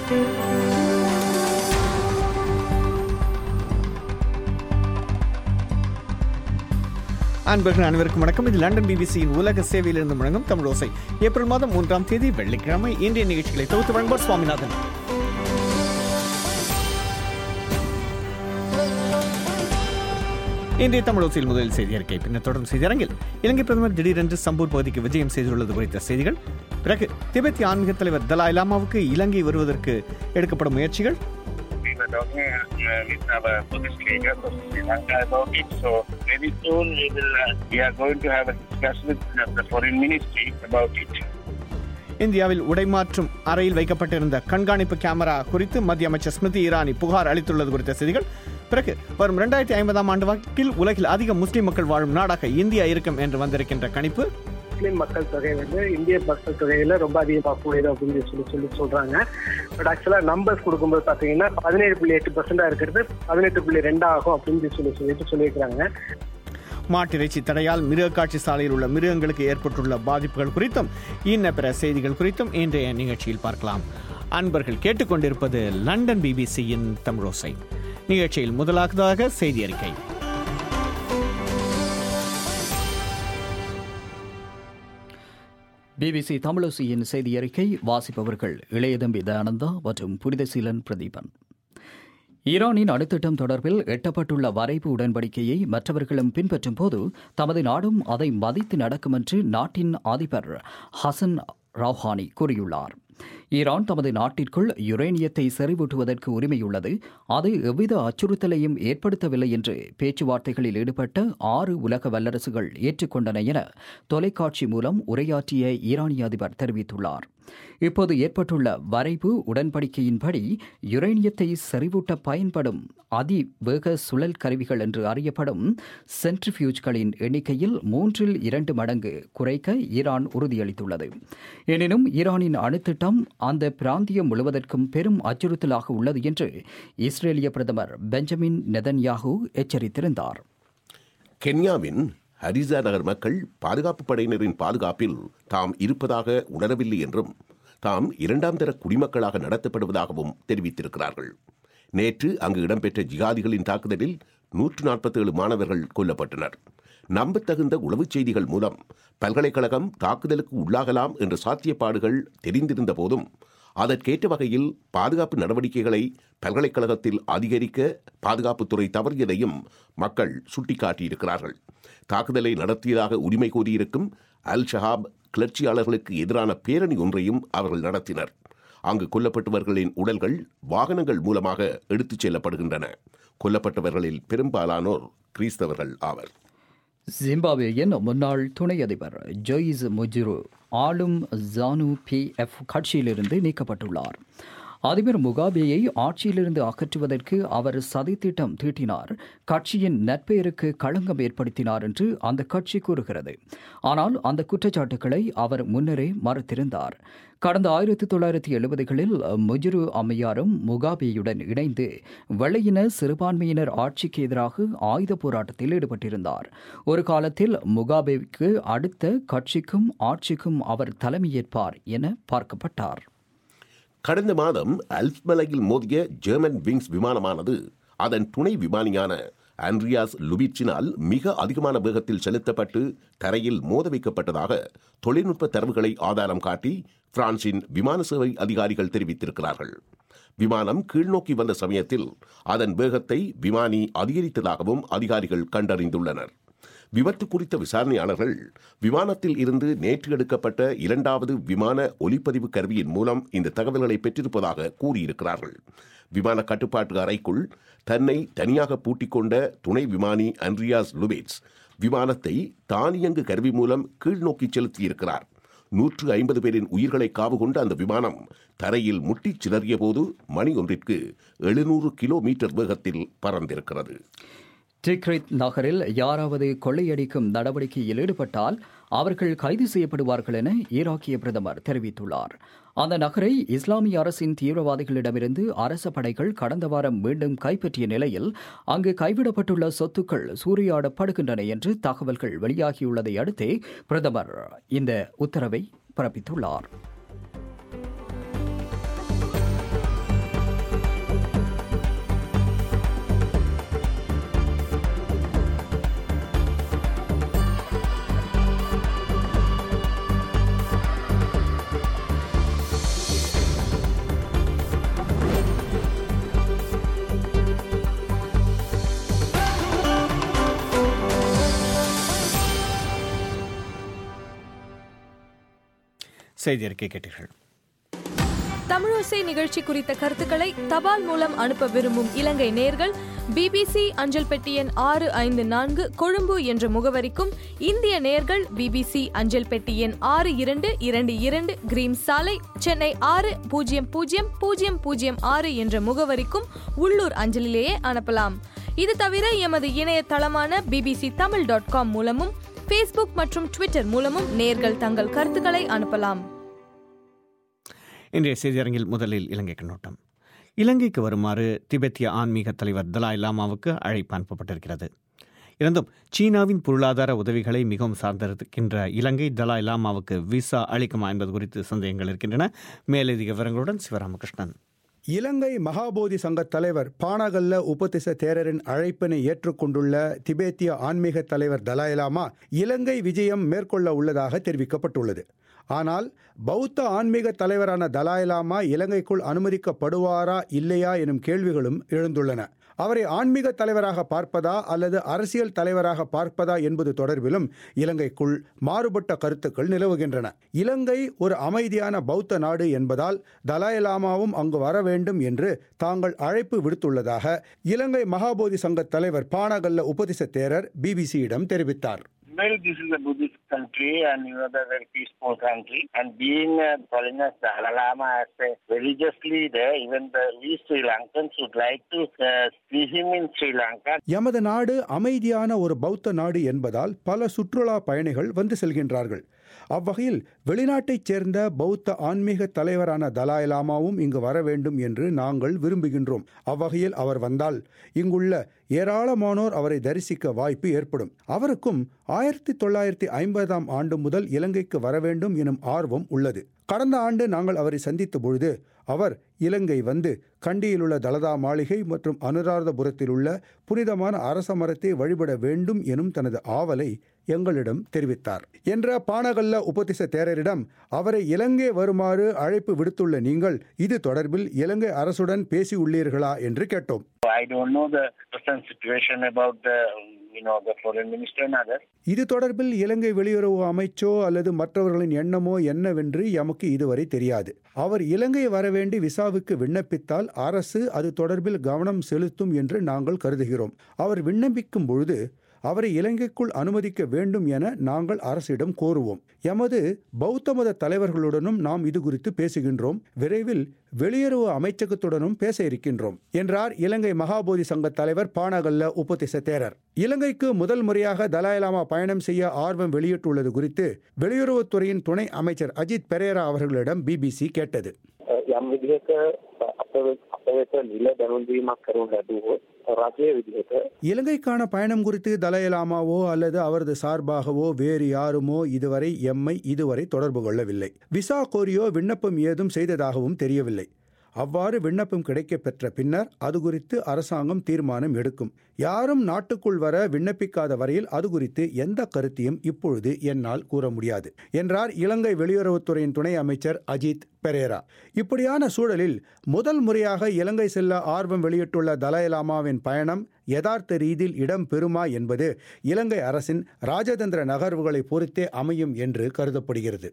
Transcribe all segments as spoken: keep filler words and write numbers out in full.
அன்பர்கள் அனைவருக்கும் வணக்கம். இது லண்டன் பிபிசியின் உலக சேவையிலிருந்து முழங்கும் தமிழ் ஓசை. ஏப்ரல் மாதம் மூன்றாம் தேதி வெள்ளிக்கிழமை. இன்றைய நிகழ்ச்சிகளை தொகுத்து வழங்குவார் சுவாமிநாதன். இன்றைய தமிழ் ஓசையில் முதலில் செய்தி அறிக்கை, பின்னர் தொடரும் செய்தியரங்கில் இலங்கை பிரதமர் திடீரென்று சம்பூர் பகுதிக்கு விஜயம் செய்துள்ளது குறித்த செய்திகள். பிறகு திபெத்திய ஆன்மீக தலைவர் தலாய் லாமாவுக்கு இலங்கை வருவதற்கு எடுக்கப்படும் முயற்சிகள். talking uh, with our Buddhist leaders of Sri Lanka about it. So very soon we will uh, we are going to have a discussion with uh, the foreign ministry about it. இந்தியாவில் உடைமாற்றும் அறையில் வைக்கப்பட்டிருந்த கண்காணிப்பு camera குறித்து மத்திய அமைச்சர் ஸ்மிருதி இரானி புகார் அளித்துள்ளது குறித்த செய்திகள். பிறகு வரும் இரண்டாயிரத்தி ஐம்பதாம் ஆண்டு வாக்கில் உலகில் அதிக முஸ்லிம் மக்கள் வாழும் நாடாக இந்தியா இருக்கும் என்று வந்திருக்கின்ற கணிப்பு. முஸ்லீம் மக்கள் தொகை வந்து இந்திய மக்கள் தொகையில ரொம்ப அதிகமாக கூடியது அப்படின்னு சொல்லி சொல்லி சொல்றாங்க. பட் ஆக்சுவலா நம்பர்ஸ் கொடுக்கும்போது பாத்தீங்கன்னா பதினேழு புள்ளி எட்டு பர்சன்டா இருக்கிறது பதினெட்டு புள்ளி ரெண்டு ஆகும் அப்படின்னு சொல்லி சொல்லிட்டு சொல்லியிருக்கிறாங்க. மாட்டிறைச்சி தடையால் மிருக காட்சி சாலையில் உள்ள மிருகங்களுக்கு ஏற்பட்டுள்ள பாதிப்புகள் குறித்தும் இன்ன பிற செய்திகள் குறித்தும் இன்றைய நிகழ்ச்சியில் பார்க்கலாம். அன்பர்கள் கேட்டுக்கொண்டிருப்பது லண்டன் பிபிசியின் தமிழோசை. நிகழ்ச்சியில் முதலாவதாக செய்தி அறிக்கை. பிபிசி தமிழோசையின் செய்தி அறிக்கை வாசிப்பவர்கள் இளையதம்பி தயானந்தா மற்றும் புனிதசீலன் பிரதீபன். ஈரானின் அணுத்திட்டம் தொடர்பில் எட்டப்பட்டுள்ள வரைவு உடன்படிக்கையை மற்றவர்களும் பின்பற்றும் போது தமது நாடும் அதை மதித்து நடக்கும் என்று நாட்டின் அதிபர் ஹசன் ரௌஹானி கூறியுள்ளார். ஈரான் தமது நாட்டிற்குள் யுரேனியத்தை செறிவூட்டுவதற்கு உரிமையுள்ளது, அது எவ்வித அச்சுறுத்தலையும் ஏற்படுத்தவில்லை என்று பேச்சுவார்த்தைகளில் ஈடுபட்ட ஆறு உலக வல்லரசுகள் ஏற்றுக்கொண்டன என தொலைக்காட்சி மூலம் உரையாற்றிய ஈரானிய அதிபர் தெரிவித்துள்ளார். இப்போது ஏற்பட்டுள்ள வரைவு உடன்படிக்கையின்படி யுரேனியத்தை செறிவூட்ட பயன்படும் அதிவேக சுழல் கருவிகள் என்று அறியப்படும் சென்ட்ரிஃபியூஜ்களின் எண்ணிக்கையில் மூன்றில் இரண்டு மடங்கு குறைக்க ஈரான் உறுதியளித்துள்ளது. எனினும் ஈரானின் அணுத்திட்டம் அந்த பிராந்தியம் முழுவதற்கும் பெரும் அச்சுறுத்தலாக உள்ளது என்று இஸ்ரேலிய பிரதமர் பெஞ்சமின் நெதன்யாகு எச்சரித்திருந்தார். கென்யாவின் ஹரிசா நகர் மக்கள் பாதுகாப்பு படையினரின் பாதுகாப்பில் தாம் இருப்பதாக உணரவில்லை என்றும் தாம் இரண்டாம் தர குடிமக்களாக நடத்தப்படுவதாகவும் தெரிவித்திருக்கிறார்கள். நேற்று அங்கு இடம்பெற்ற ஜிகாதிகளின் தாக்குதலில் நூற்று நாற்பத்தி ஏழு மாணவர்கள் கொல்லப்பட்டனர். நம்பத்தகுந்த உளவுச் செய்திகள் மூலம் பல்கலைக்கழகம் தாக்குதலுக்கு உள்ளாகலாம் என்ற சாத்தியப்பாடுகள் தெரிந்திருந்த போதும் அதற்கேற்ற வகையில் பாதுகாப்பு நடவடிக்கைகளை பல்கலைக்கழகத்தில் அதிகரிக்க பாதுகாப்புத்துறை தவறியதையும் மக்கள் சுட்டிக்காட்டியிருக்கிறார்கள். தாக்குதலை நடத்தியதாக உரிமை கோரியிருக்கும் அல் ஷஹாப் கிளர்ச்சியாளர்களுக்கு எதிரான பேரணி ஒன்றையும் அவர்கள் நடத்தினர். அங்கு கொல்லப்பட்டவர்களின் உடல்கள் வாகனங்கள் மூலமாக எடுத்துச் செல்லப்படுகின்றன. கொல்லப்பட்டவர்களில் பெரும்பாலானோர் கிறிஸ்தவர்கள் ஆவர். ஜிம்பாப்வேயின் முன்னாள் துணை அதிபர் ஜொய்ஸ் முஜிரு ஆளும் ஜானு பி எஃப் கட்சியிலிருந்து நீக்கப்பட்டுள்ளார். அதிபர் முகாபேயை ஆட்சியிலிருந்து அகற்றுவதற்கு அவர் சதித்திட்டம் தீட்டினார், கட்சியின் நற்பெயருக்கு களங்கம் ஏற்படுத்தினார் என்று அந்த கட்சி கூறுகிறது. ஆனால் அந்த குற்றச்சாட்டுக்களை அவர் முன்னரே மறுத்திருந்தார். கடந்த ஆயிரத்தி தொள்ளாயிரத்தி எழுபதுகளில் முஜிரு அம்மையாரும் முகாபேயுடன் இணைந்து வெள்ளையின சிறுபான்மையினர் ஆட்சிக்கு எதிராக ஆயுத போராட்டத்தில் ஈடுபட்டிருந்தார். ஒரு காலத்தில் முகாபேவுக்கு அடுத்த கட்சிக்கும் ஆட்சிக்கும் அவர் தலைமையேற்பார் என பார்க்கப்பட்டார். கடந்த மாதம் அல்ப்ஸ் மலையில் மோதிய ஜெர்மன் விங்ஸ் விமானமானது அதன் துணை விமானியான ஆண்ட்ரியாஸ் லுபிட்சினால் மிக அதிகமான வேகத்தில் செலுத்தப்பட்டு தரையில் மோத வைக்கப்பட்டதாக தொழில்நுட்ப தரவுகளை ஆதாரம் காட்டி பிரான்சின் விமான சேவை அதிகாரிகள் தெரிவித்திருக்கிறார்கள். விமானம் கீழ்நோக்கி வந்த சமயத்தில் அதன் வேகத்தை விமானி அதிகரித்ததாகவும் அதிகாரிகள் கண்டறிந்துள்ளனர். விபத்து குறித்த விசாரணையாளர்கள் விமானத்தில் இருந்து நேற்று எடுக்கப்பட்ட இரண்டாவது விமான ஒலிப்பதிவு கருவியின் மூலம் இந்த தகவல்களை பெற்றிருப்பதாக கூறியிருக்கிறார்கள். விமான கட்டுப்பாட்டு அறைக்குள் தன்னை தனியாக பூட்டிக்கொண்ட துணை விமானி ஆண்ட்ரியாஸ் லுபிட்ஸ் விமானத்தை தானியங்கு கருவி மூலம் கீழ்நோக்கி செலுத்தியிருக்கிறார். நூற்று ஐம்பது பேரின் உயிர்களை காவு கொண்ட அந்த விமானம் தரையில் முட்டிச் சிதறிய போது மணி ஒன்றிற்கு எழுநூறு கிலோமீட்டர் வேகத்தில் பறந்திருக்கிறது. டிக்ரித் நகரில் யாராவது கொள்ளையடிக்கும் நடவடிக்கையில் ஈடுபட்டால் அவர்கள் கைது செய்யப்படுவார்கள் என ஈராக்கிய பிரதமர் தெரிவித்துள்ளார். அந்த நகரை இஸ்லாமிய அரசின் தீவிரவாதிகளிடமிருந்து அரச படைகள் கடந்த வாரம் மீண்டும் கைப்பற்றிய நிலையில் அங்கு கைவிடப்பட்டுள்ள சொத்துக்கள் சூறையாடப்படுகின்றன என்று தகவல்கள் வெளியாகியுள்ளதை அடுத்தே பிரதமர் இந்த உத்தரவை பிறப்பித்துள்ளார். செய்தி அறிக்கை கேட்டீர்கள். தமிழோசை நிகழ்ச்சி குறித்த கருத்துக்களை தபால் மூலம் அனுப்ப விரும்பும் இலங்கை நேயர்கள் பிபிசி அஞ்சல் பெட்டி எண் ஆறு ஐந்து நான்கு கொழும்பு என்ற முகவரிக்கும், இந்திய நேயர்கள் பிபிசி அஞ்சல் பெட்டி எண் ஆறு இரண்டு இரண்டு இரண்டு கிரீம் சாலை, சென்னை ஆறு பூஜ்ஜியம் பூஜ்ஜியம் பூஜ்ஜியம் பூஜ்ஜியம் ஆறு என்ற முகவரிக்கும் உள்ளூர் அஞ்சலிலேயே அனுப்பலாம். இது தவிர எமது இணையதளமான பிபிசி தமிழ் டாட் காம் மூலமும் ஃபேஸ்புக் மற்றும் ட்விட்டர் மூலமும் நேயர்கள் தங்கள் கருத்துக்களை அனுப்பலாம். இன்றைய செய்தியரங்கில் முதலில் இலங்கை கண்ணோட்டம். இலங்கைக்கு வருமாறு திபெத்திய ஆன்மீக தலைவர் தலாய் லாமாவுக்கு அழைப்பு அனுப்பப்பட்டிருக்கிறது. இருந்தும் சீனாவின் பொருளாதார உதவிகளை மிகவும் சார்ந்திருக்கின்ற இலங்கை தலாய் லாமாவுக்கு விசா அளிக்குமா என்பது குறித்து சந்தேகங்கள் இருக்கின்றன. மேலதிக விவரங்களுடன் சிவராமகிருஷ்ணன். இலங்கை மகாபோதி சங்க தலைவர் பானகல்ல உபதிச தேரரின் அழைப்பினை ஏற்றுக்கொண்டுள்ள திபெத்திய ஆன்மீக தலைவர் தலாய் லாமா இலங்கை விஜயம் மேற்கொள்ள உள்ளதாக தெரிவிக்கப்பட்டுள்ளது. ஆனால் பௌத்த ஆன்மீக தலைவரான தலாய் லாமா இலங்கைக்குள் அனுமதிக்கப்படுவாரா இல்லையா எனும் கேள்விகளும் எழுந்துள்ளன. அவரை ஆன்மீக தலைவராக பார்ப்பதா அல்லது அரசியல் தலைவராக பார்ப்பதா என்பது தொடர்பிலும் இலங்கைக்குள் மாறுபட்ட கருத்துக்கள் நிலவுகின்றன. இலங்கை ஒரு அமைதியான பௌத்த நாடு என்பதால் தலாய் லாமாவும் அங்கு வர வேண்டும் என்று தாங்கள் அழைப்பு விடுத்துள்ளதாக இலங்கை மகாபோதி சங்க தலைவர் பானகல்ல உபதிச தேரர் பிபிசியிடம் தெரிவித்தார். Well, this is a Buddhist country and you know, a very peaceful country. And being uh, Foreigner Dalai Lama as a religious leader, even the we Sri Lankans would like to uh, see him in Sri Lanka. எமது நாடு அமைதியான ஒரு பௌத்த நாடு என்பதால் பல சுற்றுலா பயணிகள் வந்து செல்கின்றார்கள். அவ்வகையில் வெளிநாட்டைச் சேர்ந்த பௌத்த ஆன்மீக தலைவரான தலாய் லாமாவும் இங்கு வர வேண்டும் என்று நாங்கள் விரும்புகின்றோம். அவ்வகையில் அவர் வந்தால் இங்குள்ள ஏராளமானோர் அவரை தரிசிக்க வாய்ப்பு ஏற்படும். அவருக்கும் ஆயிரத்தி தொள்ளாயிரத்தி ஐம்பதாம் ஆண்டு முதல் இலங்கைக்கு வர வேண்டும் எனும் ஆர்வம் உள்ளது. கடந்த ஆண்டு நாங்கள் அவரை சந்தித்த பொழுது அவர் இலங்கை வந்து கண்டியில் உள்ள தலதா மாளிகை மற்றும் அனுராதபுரத்தில் உள்ள புனிதமான அரச மரத்தை வழிபட வேண்டும் எனும் தனது ஆவலை எங்களிடம் தெரிவித்தார் என்ற பானகல்ல உபதிச தேரரிடம் அவரை இலங்கை வருமாறு அழைப்பு விடுத்துள்ள நீங்கள் இது தொடர்பில் இலங்கை அரசுடன் பேசியுள்ளீர்களா என்று கேட்டோம். I don't know the present situation about the you know the foreign minister and others. இது தொடர்பில் இலங்கை வெளியுறவு அமைச்சோ அல்லது மற்றவர்களின் எண்ணமோ என்னவென்று எமக்கு இதுவரை தெரியாது. அவர் இலங்கை வரவேண்டி விசாவுக்கு விண்ணப்பித்தால் அரசு அது தொடர்பில் கவனம் செலுத்தும் என்று நாங்கள் கருதுகிறோம். அவர் விண்ணப்பிக்கும் பொழுது அவரை இலங்கைக்குள் அனுமதிக்க வேண்டும் என நாங்கள் அரசிடம் கோருவோம். எமது பௌத்த மத தலைவர்களுடனும் நாம் இது குறித்து பேசுகின்றோம். விரைவில் வெளியுறவு அமைச்சகத்துடனும் பேச இருக்கின்றோம் என்றார் இலங்கை மகாபோதி சங்க தலைவர் பானகல்ல உபதிச தேரர். இலங்கைக்கு முதல் முறையாக தலாய் லாமா பயணம் செய்ய ஆர்வம் வெளியிட்டுள்ளது குறித்து வெளியுறவுத்துறையின் துணை அமைச்சர் அஜித் பெரேரா அவர்களிடம் பிபிசி கேட்டது. යම් විදිහක අප වෙත නිල දැනුම් දීමක් කරනු ලැබුවොත් රජයේ විදිහට இலங்கைக்கான பயணம் குறித்து தலாய் லாமாவோ அல்லது அவரது சார்பாகவோ வேறு யாருமோ இதுவரை எம்மை இதுவரை தொடர்பு கொள்ளவில்லை. விசா கோரியோ விண்ணப்பம் ஏதும் செய்ததாகவும் தெரியவில்லை. அவ்வாறு விண்ணப்பம் கிடைக்க பெற்ற பின்னர் அது குறித்து அரசாங்கம் தீர்மானம் எடுக்கும். யாரும் நாட்டுக்குள் வர விண்ணப்பிக்காத வரையில் அது குறித்து எந்த கருத்தையும் இப்பொழுது என்னால் கூற முடியாது என்றார் இலங்கை வெளியுறவுத்துறையின் துணை அமைச்சர் அஜித் பெரேரா. இப்படியான சூழலில் முதல் முறையாக இலங்கை செல்ல ஆர்வம் வெளியிட்டுள்ள தலாய் லாமாவின் பயணம் யதார்த்த ரீதியில் இடம் பெறுமா என்பது இலங்கை அரசின் ராஜதந்திர நகர்வுகளை பொறுத்தே அமையும் என்று கருதப்படுகிறது.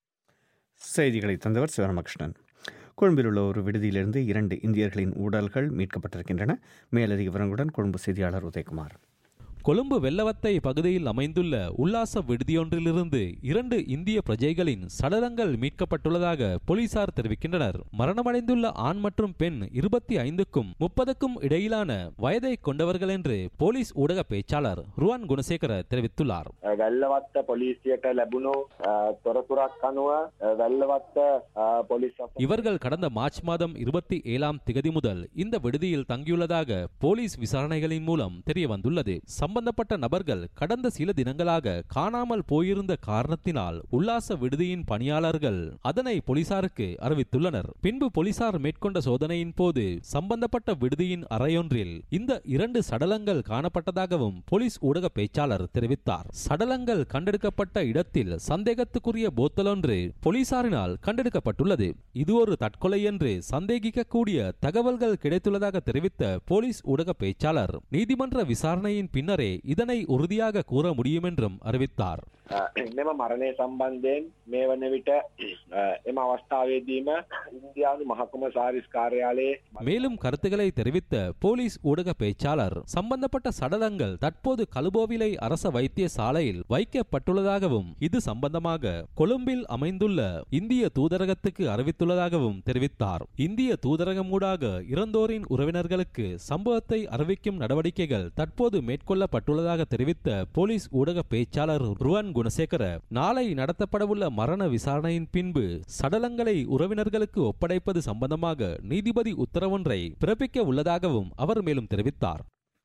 செய்திகளை தந்தவர் சிவராமகிருஷ்ணன். கொழும்பில் உள்ள ஒரு விடுதியிலிருந்து இரண்டு இந்தியர்களின் உடல்கள் மீட்கப்பட்டிருக்கின்றன. மேலதிக விவரங்களுடன் கொழும்பு செய்தியாளர் உதயகுமார். கொழும்பு வெள்ளவத்தை பகுதியில் அமைந்துள்ள உல்லாச விடுதியொன்றிலிருந்து இரண்டு இந்திய பிரஜைகளின் சடலங்கள் மீட்கப்பட்டுள்ளதாக போலீசார் தெரிவிக்கின்றனர். மரணமடைந்துள்ள ஆண் மற்றும் பெண் இருபத்தி ஐந்துக்கும் முப்பதுக்கும் இடையிலான வயதை கொண்டவர்கள் என்று போலீஸ் ஊடக பேச்சாளர் ருவான் குணசேகர தெரிவித்துள்ளார். වැල්ලවත්ත පොලිසියට ලැබුණු තොරතුරක් අනුව වැල්ලවත්ත පොලිස් இவர்கள் கடந்த மார்ச் மாதம் இருபத்தி ஏழாம் திகதி முதல் இந்த விடுதியில் தங்கியுள்ளதாக போலீஸ் விசாரணைகளின் மூலம் தெரிய வந்துள்ளது. சம்பந்தப்பட்ட நபர்கள் கடந்த சில தினங்களாக காணாமல் போயிருந்த காரணத்தினால் உல்லாச விடுதியின் பணியாளர்கள் அதனை போலீசாருக்கு அறிவித்துள்ளனர். பின்பு போலீசார் மேற்கொண்ட சோதனையின் போது சம்பந்தப்பட்ட விடுதியின் அறையொன்றில் இந்த இரண்டு சடலங்கள் காணப்பட்டதாகவும் போலீஸ் ஊடக பேச்சாளர் தெரிவித்தார். சடலங்கள் கண்டெடுக்கப்பட்ட இடத்தில் சந்தேகத்துக்குரிய போத்தலொன்று போலீசாரினால் கண்டெடுக்கப்பட்டுள்ளது. இது ஒரு தற்கொலை என்று சந்தேகிக்கக்கூடிய தகவல்கள் கிடைத்துள்ளதாக தெரிவித்த போலீஸ் ஊடக பேச்சாளர் நீதிமன்ற விசாரணையின் பின்னரே இதனை உறுதியாக கூற முடியும் என்றும் அறிவித்தார். මෙම මරණය සම්බන්ධයෙන් මේ වන විට එම අවස්ථාවේදීම இந்தியாவின் மஹகுமசாரிஸ் காரியாலயே மேலும் கருத்துக்களை தெரிவித்த போலீஸ் ஊடக பேச்சாளர் சம்பந்தப்பட்ட சடலங்கள் தற்போது கலுபோவிலை அரச வைத்தியசாலையில் வைக்கப்பட்டுள்ளதாகவும் இது சம்பந்தமாக கொழும்பில் அமைந்துள்ள இந்திய தூதரகத்துக்கு அறிவித்துள்ளதாகவும் தெரிவித்தார். இந்திய தூதரகம் ஊடாக இறந்தோரின் உறவினர்களுக்கு சம்பவத்தை அறிவிக்கும் நடவடிக்கைகள் தற்போது மேற்கொள்ளப்பட்டுள்ளதாக தெரிவித்த போலீஸ் ஊடக பேச்சாளர் ருவன் குணசேகர நாளை நடத்தப்படவுள்ள மரண விசாரணையின் பின்பு சடலங்களை உறவினர்களுக்கு ஒப்படைப்பது சம்பந்தமாக நீதிபதி உத்தரவொன்றை பிறப்பிக்க உள்ளதாகவும் அவர் மேலும் தெரிவித்தார்.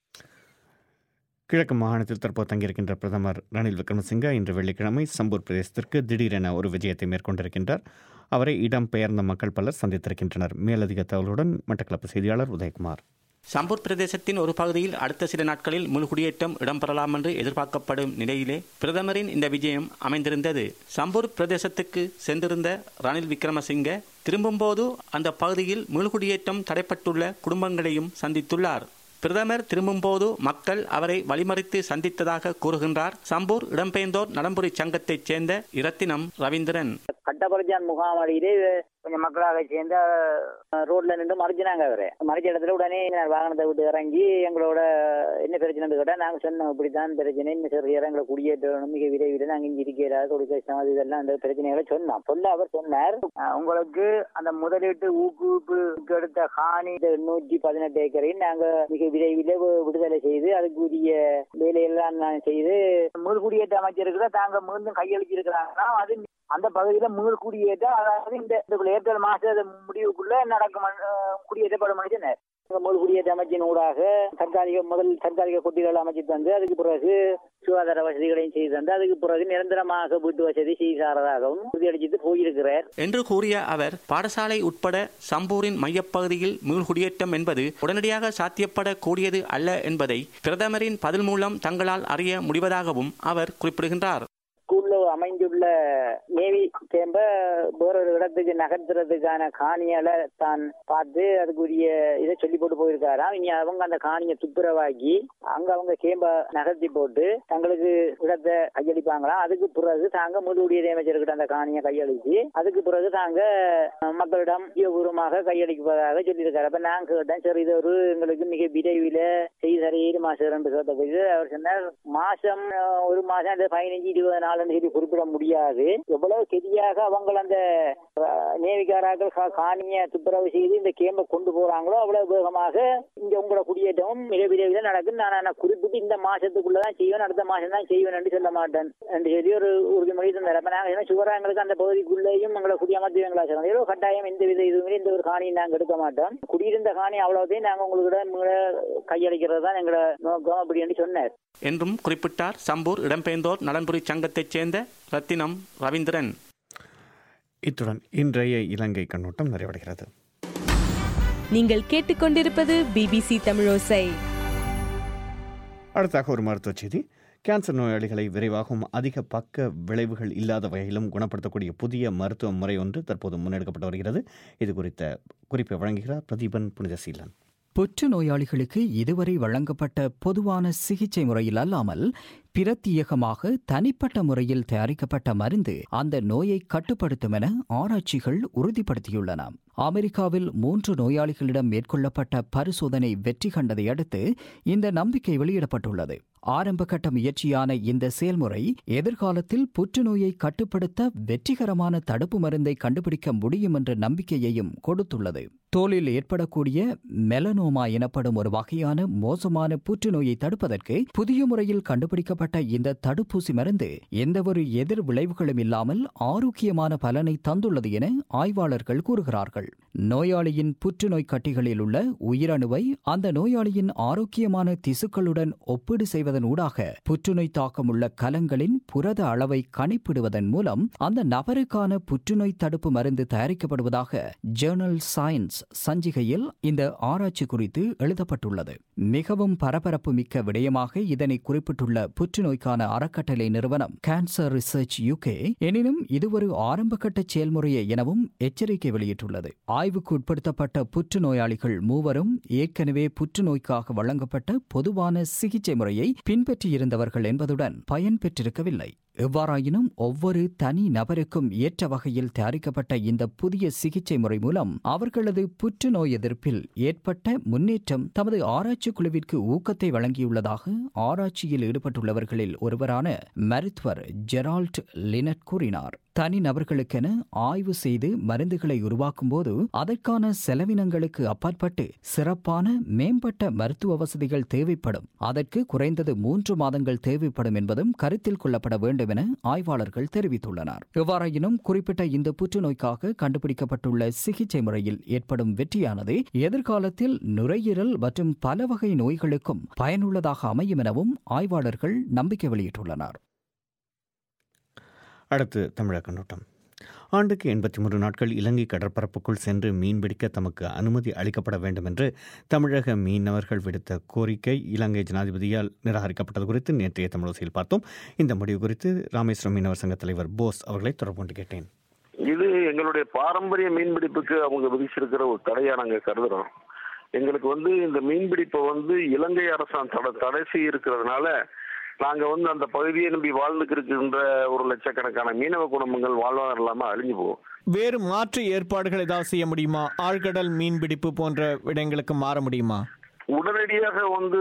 கிழக்கு மாகாணத்தில் தற்போது தங்கியிருக்கின்ற பிரதமர் ரணில் விக்ரமசிங்க இன்று வெள்ளிக்கிழமை சம்பூர் பிரதேசத்திற்கு திடீரென ஒரு விஜயத்தை மேற்கொண்டிருக்கின்றார். அவரை இடம்பெயர்ந்த மக்கள் பலர் சந்தித்திருக்கின்றனர். மேலதிக தகவலுடன் மட்டக்களப்பு செய்தியாளர் உதயகுமார். சம்பூர் பிரதேசத்தின் ஒரு பகுதியில் அடுத்த சில நாட்களில் முழு குடியேற்றம் இடம்பெறலாம் என்று எதிர்பார்க்கப்படும் நிலையிலே பிரதமரின் இந்த விஜயம் அமைந்திருந்தது. சம்பூர் பிரதேசத்துக்கு சென்றிருந்த ரணில் விக்ரமசிங்க திரும்பும்போது அந்த பகுதியில் முழு குடியேற்றம் தடைப்பட்டுள்ள குடும்பங்களையும் சந்தித்துள்ளார். பிரதமர் திரும்பும்போது மக்கள் அவரை வழிமறித்து சந்தித்ததாக கூறுகின்றார் சம்பூர் இடம்பெயர்ந்தோர் நலம்புரி சங்கத்தைச் சேர்ந்த இரத்தினம் ரவீந்திரன். கட்டபரிஜான் முகாமடியிலே கொஞ்சம் மக்களாக சேர்ந்து ரோட்ல நின்று மறைச்சினாங்க. அவரை மறைச்ச இடத்துல உடனே வாகனத்தை விட்டு இறங்கி எங்களோட என்ன பிரச்சனை கேட்டால் நாங்கள் சொன்னோம் இப்படித்தான் பிரச்சனை, இன்னும் சரி எங்களை குடியேற்றணும் மிக விரைவில் நாங்கள் இங்கே இருக்கிறார் கொடுக்க இதெல்லாம் அந்த பிரச்சனைகளை சொன்னோம். சொல்ல அவர் சொன்னார், உங்களுக்கு அந்த முதலீட்டு ஊக்குவிப்பு எடுத்த காணி எண்ணூற்றி பதினெட்டு ஏக்கரையும் நாங்கள் மிக விரைவில் விடுதலை செய்து அதுக்குரிய வேலையெல்லாம் செய்து மீள் குடியேற்ற அமைச்சருக்கு தாங்க மீண்டும் கையளிச்சிருக்கிறாங்கன்னா அது அந்த பகுதியில மீள் குடியேற்றம், அதாவது இந்த ஏப்ரல் மாச முடிவுக்குள்ள நடக்கும் குடியேற்றப்படும் மனுஷனர் மீள் குடியேற்ற அமைச்சின் ஊடாக தற்காலிக முதல் தற்காலிக கொட்டிகள் அமைச்சு தந்து அதுக்கு பிறகு சுகாதார வசதிகளையும் செய்து தந்து அதுக்கு பிறகு நிரந்தரமாக வீட்டு வசதி செய்தாரதாகவும் உறுதியளித்து போயிருக்கிறார் என்று கூறிய அவர் பாடசாலை உட்பட சம்பூரின் மையப்பகுதியில் மீள் குடியேற்றம் என்பது உடனடியாக சாத்தியப்படக்கூடியது அல்ல என்பதை பிரதமரின் பதில் மூலம் தங்களால் அறிய முடிவதாகவும் அவர் குறிப்பிடுகின்றார். ஸ்கூல்ல அமைந்துள்ள நேவி கேம்ப வேறொரு இடத்துக்கு நகர்த்துறதுக்கான காணியால தான் பார்த்து அதுக்குரிய இதை சொல்லி போட்டு போயிருக்காராம். இனி அவங்க அந்த காணியை துப்புரவாக்கி அங்க அவங்க கேம்ப நகர்த்தி போட்டு தங்களுக்கு இடத்தை கையளிப்பாங்களாம். அதுக்கு பிறகு தாங்க முதலுடைய அமைச்சர்கிட்ட அந்த காணியை கையளிச்சு அதுக்கு பிறகு தாங்க மக்களிடம் பூர்வமாக கையளிப்பதாக சொல்லியிருக்காரு. அப்ப நான் கேட்டேன், சரி இது ஒரு எங்களுக்கு மிக விரைவில் செய்து தரையீடு மாசம் ரெண்டு கேட்டதுக்கு அவர் சொன்னார், மாசம் ஒரு மாசம் அந்த பதினஞ்சு இருபது நாள் சொல்லி குறிப்பிட முடியாது. எவ்வளவு கெதியாக அவங்க அந்த நேவிகாராக்கள் காணிய துப்புரவு செய்து இந்த கேம்பை கொண்டு போறாங்களோ அவ்வளவு வேகமாக இங்க உங்களோட குடியேற்றமும் மிக விரைவில் நடக்கும். நான் குறிப்பிட்டு இந்த மாசத்துக்குள்ளதான் செய்வேன், அடுத்த மாசம் தான் செய்வேன் என்று சொல்ல மாட்டேன் என்று சொல்லி ஒரு உறுதிமொழி தந்தார். அப்ப நாங்க சுவரா எங்களுக்கு அந்த பகுதிக்குள்ளேயும் எங்களை குடியமர்த்துவீங்களா சொன்னோம். கட்டாயம் எந்த வித இதுவுமே இந்த ஒரு காணியை நாங்க எடுக்க மாட்டோம். குடியிருந்த காணி அவ்வளவுதையும் நாங்க உங்களுக்கு கையளிக்கிறது தான் எங்களை நோக்கம் அப்படி என்று சொன்னார் என்றும் குறிப்பிட்டார் சம்பூர் இடம்பெயர்ந்தோர் நலன்புரி சங்கத்தைச் சேர்ந்த ரத்தினம் ரவீந்திரன். இத்துடன் இன்றைய இலங்கை கண்ணோட்டம் நிறைவடைகிறது. நீங்கள் கேட்டுக்கொண்டிருப்பது பிபிசி தமிழோசை. அடுத்தாக ஒரு மருத்துவ செய்தி. கேன்சர் நோயாளிகளை விரைவாகவும் அதிக பக்க விளைவுகள் இல்லாத வகையிலும் குணப்படுத்தக்கூடிய புதிய மருத்துவ முறை ஒன்று தற்போது முன்னெடுக்கப்பட்டு வருகிறது. இது குறித்த குறிப்பை வழங்குகிறார் பிரதீபன் புனிதசீலன். புற்று நோயாளிகளுக்கு இதுவரை வழங்கப்பட்ட பொதுவான சிகிச்சை முறையில் அல்லாமல் பிரத்யேகமாக தனிப்பட்ட முறையில் தயாரிக்கப்பட்ட மருந்து அந்த நோயை கட்டுப்படுத்தும் என ஆராய்ச்சிகள் உறுதிப்படுத்தியுள்ளன. அமெரிக்காவில் மூன்று நோயாளிகளிடம் மேற்கொள்ளப்பட்ட பரிசோதனை வெற்றி கண்டதை அடுத்து இந்த நம்பிக்கை வெளியிடப்பட்டுள்ளது. ஆரம்பகட்ட முயற்சியான இந்த செயல்முறை எதிர்காலத்தில் புற்றுநோயை கட்டுப்படுத்த வெற்றிகரமான தடுப்பு மருந்தை கண்டுபிடிக்க முடியும் என்ற நம்பிக்கையையும் கொடுத்துள்ளது. தோலில் ஏற்படக்கூடிய மெலனோமா எனப்படும் ஒரு வகையான மோசமான புற்றுநோயை தடுப்பதற்கு புதிய முறையில் கண்டுபிடிக்கப்பட்ட இந்த தடுப்பூசி மருந்து எந்தவொரு எதிர் விளைவுகளும் இல்லாமல் ஆரோக்கியமான பலனை தந்துள்ளது என ஆய்வாளர்கள் கூறுகிறார்கள். நோயாளியின் புற்றுநோய் கட்டிகளில் உள்ள உயிரணுவை அந்த நோயாளியின் ஆரோக்கியமான திசுக்களுடன் ஒப்பீடு செய்வதன் ஊடாக புற்றுநோய் தாக்கமுள்ள கலங்களின் புரத அளவை கணிப்பிடுவதன் மூலம் அந்த நபருக்கான புற்றுநோய் தடுப்பு மருந்து தயாரிக்கப்படுவதாக ஜேர்னல் சயின்ஸ் சஞ்சிகையில் இந்த ஆராய்ச்சி குறித்து எழுதப்பட்டுள்ளது. மிகவும் பரபரப்பு மிக்க விடயமாக இதனை குறிப்பிட்டுள்ள புற்றுநோய்க்கான அறக்கட்டளை நிறுவனம் கேன்சர் ரிசர்ச் யூகே எனினும் இது ஒரு ஆரம்பகட்ட செயல்முறையே எனவும் எச்சரிக்கை வெளியிட்டுள்ளது. ஆய்வுக்கு உட்படுத்தப்பட்ட புற்றுநோயாளிகள் மூவரும் ஏற்கனவே புற்றுநோய்க்காக வழங்கப்பட்ட பொதுவான சிகிச்சை முறையை பின்பற்றியிருந்தவர்கள் என்பதுடன் பயன் பெற்றிருக்கவில்லை. எவ்வாறாயினும் ஒவ்வொரு தனி நபருக்கும் ஏற்ற வகையில் தயாரிக்கப்பட்ட இந்த புதிய சிகிச்சை முறை மூலம் அவர்களது புற்றுநோய் எதிர்ப்பில் ஏற்பட்ட முன்னேற்றம் தமது ஆராய்ச்சி குழுவிற்கு ஊக்கத்தை வழங்கியுள்ளதாக ஆராய்ச்சியில் ஈடுபட்டுள்ளவர்களில் ஒருவரான மருத்துவர் ஜெரால்ட் லினட் கூறினார். தனி நபர்களுக்கென ஆய்வு செய்து மருந்துகளை உருவாக்கும் போது அதற்கான செலவினங்களுக்கு அப்பாற்பட்டு சிறப்பான மேம்பட்ட மருத்துவ வசதிகள் தேவைப்படும். அதற்கு குறைந்தது மூன்று மாதங்கள் தேவைப்படும் என்பதும் கருத்தில் கொள்ளப்பட வேண்டும் என ஆய்வாளர்கள் தெரிவித்துள்ளனர். எவ்வாறாயினும் குறிப்பிட்ட இந்த புற்றுநோய்க்காக கண்டுபிடிக்கப்பட்டுள்ள சிகிச்சை முறையில் ஏற்படும் வெற்றியானது எதிர்காலத்தில் நுரையீரல் மற்றும் பல வகை நோய்களுக்கும் பயனுள்ளதாக அமையும் எனவும் ஆய்வாளர்கள் நம்பிக்கை வெளியிட்டுள்ளனர். அடுத்து தமிழக கண்ணோட்டம். ஆண்டுக்கு எண்பத்தி மூன்று நாட்கள் இலங்கை கடற்பரப்புக்குள் சென்று மீன்பிடிக்க தமக்கு அனுமதி அளிக்கப்பட வேண்டும் என்று தமிழக மீனவர்கள் விடுத்த கோரிக்கை இலங்கை ஜனாதிபதியால் நிராகரிக்கப்பட்டது குறித்து நேற்றைய தமிழோசையில் பார்த்தோம். இந்த முடிவு குறித்து ராமேஸ்வரம் மீனவர் சங்க தலைவர் போஸ் அவர்களை தொடர்பு கொண்டு கேட்டேன். இது எங்களுடைய பாரம்பரிய மீன்பிடிப்புக்கு அவங்க விதிச்சிருக்கிற ஒரு தடையா நாங்க கருதுறோம். எங்களுக்கு வந்து இந்த மீன்பிடிப்பை வந்து இலங்கை அரசாங்கம் தடை தடை செய்ய இருக்கிறதுனால நாங்க வந்து அந்த பகுதியை நம்பி வாழ்ந்துக்கு இருக்கின்ற ஒரு லட்சக்கணக்கான மீனவ குடும்பங்கள் வாழ்வாதாரம் இல்லாம அழிஞ்சு போகும். வேறு மாற்று ஏற்பாடுகள் ஏதாவது செய்ய முடியுமா? ஆழ்கடல் மீன்பிடிப்பு போன்ற இடங்களுக்கு மாற முடியுமா? உடனடியாக வந்து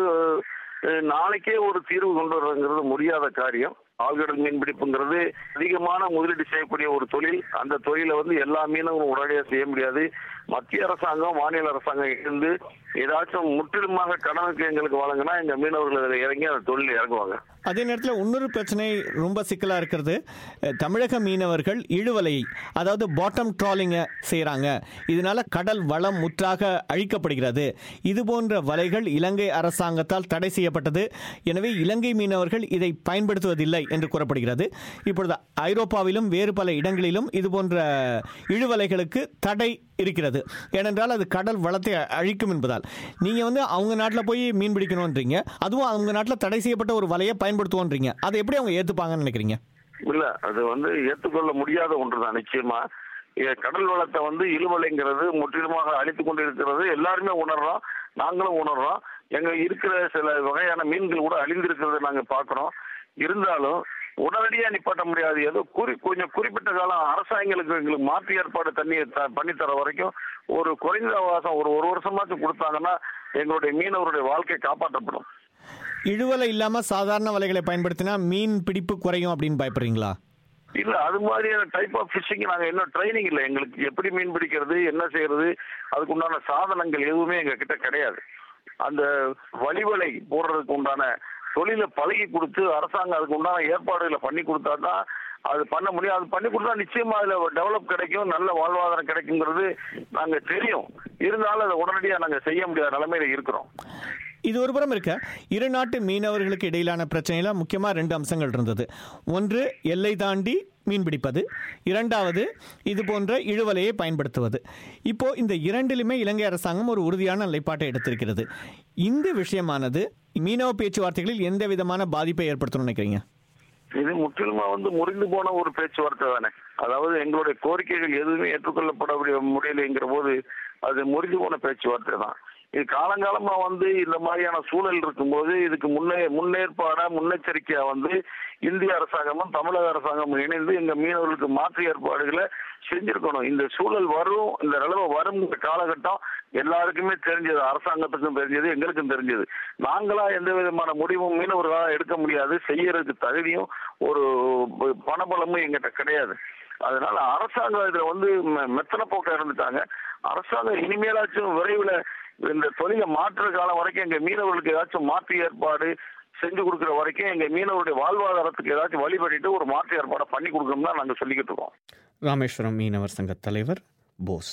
நாளைக்கே ஒரு தீர்வு கொண்டு வரங்கிறது முடியாத காரியம். ஆழ்கடல் மீன்பிடிப்புங்கிறது அதிகமான முதலீடு செய்யக்கூடிய ஒரு தொழில். அந்த தொழிலை வந்து எல்லா மீனவரும் உடனடியாக செய்ய முடியாது. மத்திய அரசாங்கம் மாநில அரசாங்கம் இருந்து ஏதாச்சும் முற்றிலுமாக கடனுக்கு எங்களுக்கு வழங்கினா எங்க மீனவர்கள் அதில் இறங்கி அந்த தொழில் இறங்குவாங்க. அதே நேரத்தில் இன்னொரு பிரச்சனை ரொம்ப சிக்கலாக இருக்கிறது. தமிழக மீனவர்கள் இழுவலையை, அதாவது பாட்டம் ட்ராலிங்கை செய்கிறாங்க. இதனால கடல் வளம் முற்றாக அழிக்கப்படுகிறது. இது போன்ற வலைகள் இலங்கை அரசாங்கத்தால் தடை செய்யப்பட்டது. எனவே இலங்கை மீனவர்கள் இதை பயன்படுத்துவதில்லை என்று கூறப்படுகிறது. இப்பொழுது ஐரோப்பாவிலும் வேறு பல இடங்களிலும் இது போன்ற இழுவலைகளுக்கு தடை இருக்கிறது. ஏனென்றால் அது கடல் வளத்தை அழிக்கும் என்பதால். நீங்கள் வந்து அவங்க நாட்டில் போய் மீன் பிடிக்கணும்ன்றீங்க, அதுவும் அவங்க நாட்டில் தடை செய்யப்பட்ட ஒரு வலையை பயன்படுத்துவோன்றீங்க. அதை எப்படி அவங்க ஏற்றுப்பாங்கன்னு நினைக்கிறீங்க? இல்ல, அது வந்து ஏற்றுக்கொள்ள முடியாத ஒன்றுதான். நிச்சயமா கடல் வளத்தை வந்து இழுவலைங்கிறது முற்றிலுமாக அழித்துக் கொண்டு இருக்கிறது. எல்லாருமே உணர்றோம், நாங்களும் உணர்றோம். எங்க இருக்கிற சில வகையான மீன்கள் கூட அழிந்திருக்கிறத நாங்க பாக்குறோம். இருந்தாலும் உடனடியா நிப்பாட்ட முடியாது. ஏதோ குறி கொஞ்சம் குறிப்பிட்ட காலம் அரசாங்கங்களுக்கு எங்களுக்கு மாற்று ஏற்பாடு தண்ணி பண்ணி தர வரைக்கும் ஒரு குறைந்த அவகாசம் ஒரு ஒரு வருஷமாச்சும் கொடுத்தாங்கன்னா எங்களுடைய மீனவருடைய வாழ்க்கை காப்பாற்றப்படும். இழுவலை இல்லாம சாதாரண வலைகளை பயன்படுத்தினா மீன் பிடிப்பு குறையும் அப்படின்னு பயப்படுறீங்களா? இல்ல, அது மாதிரியான டைப் ஆஃப் ஃபிஷிங் நாங்க இன்னும் ட்ரைனிங் இல்லை. எங்களுக்கு எப்படி மீன் பிடிக்கிறது, என்ன செய்யறது, அதுக்கு உண்டான சாதனங்கள் எதுவுமே எங்க கிட்ட கிடையாது. அந்த வலிவலை போடுறதுக்கு உண்டான தொழிலை பழகி கொடுத்து அரசாங்கம் அதுக்கு உண்டான ஏற்பாடுகளை பண்ணி கொடுத்தா தான் அது பண்ண முடியும். அது பண்ணி கொடுத்தா நிச்சயமா அதுல டெவலப் கிடைக்கும், நல்ல வாழ்வாதாரம் கிடைக்குங்கிறது நாங்க தெரியும். இருந்தாலும் அதை உடனடியா நாங்க செய்ய முடியாத நிலைமையில இருக்கிறோம். இது ஒரு புறம் இருக்க, இரு நாட்டு மீனவர்களுக்கு இடையிலான பிரச்சனையில முக்கியமாக ரெண்டு அம்சங்கள் இருந்தது. ஒன்று எல்லை தாண்டி மீன் பிடிப்பது, இரண்டாவது இது போன்ற இழுவலையை பயன்படுத்துவது. இப்போ இந்த இரண்டிலுமே இலங்கை அரசாங்கம் ஒரு உறுதியான நிலைப்பாட்டை எடுத்திருக்கிறது. இந்த விஷயமானது மீனவ பேச்சுவார்த்தைகளில் எந்த விதமான பாதிப்பை ஏற்படுத்தணும்னு நினைக்கிறீங்க? இது முற்றிலுமா வந்து முறிந்து போன ஒரு பேச்சுவார்த்தை தானே. அதாவது எங்களுடைய கோரிக்கைகள் எதுவுமே ஏற்றுக்கொள்ளப்பட முடியலைங்கிற போது அது முறிந்து போன பேச்சுவார்த்தை தான். இது காலங்காலமா வந்து இந்த மாதிரியான சூழல் இருக்கும்போது இதுக்கு முன்னே முன்னேற்பாடா முன்னெச்சரிக்கையா வந்து இந்திய அரசாங்கமும் தமிழக அரசாங்கமும் இணைந்து எங்க மீனவர்களுக்கு மாற்று ஏற்பாடுகளை செஞ்சிருக்கணும். இந்த சூழல் வரும், இந்த நிலைமை வரும் காலகட்டம் எல்லாருக்குமே தெரிஞ்சது, அரசாங்கத்துக்கும் தெரிஞ்சது, எங்களுக்கும் தெரிஞ்சது. நாங்களா எந்த விதமான முடிவும் மீனவர்களாக எடுக்க முடியாது, செய்யறதுக்கு தகுதியும் ஒரு பணபலமும் எங்கிட்ட கிடையாது. அதனால அரசாங்கம் இதுல வந்து மெத்தன போக்க இருந்துட்டாங்க. அரசாங்கம் இனிமேலாச்சும் விரைவில் இந்த தொழிலை மாற்ற காலம் வரைக்கும் எங்க மீனவர்களுக்கு ஏதாச்சும் மாற்று ஏற்பாடு செஞ்சு கொடுக்குற வரைக்கும் எங்க மீனவருடைய வாழ்வாதாரத்துக்கு ஏதாச்சும் வழிபடிட்டு ஒரு மாற்று ஏற்பாடை பண்ணி கொடுக்கணும் தான் நாங்கள் சொல்லிக்கிட்டு இருக்கோம். ராமேஸ்வரம் மீனவர் சங்க தலைவர் போஸ்.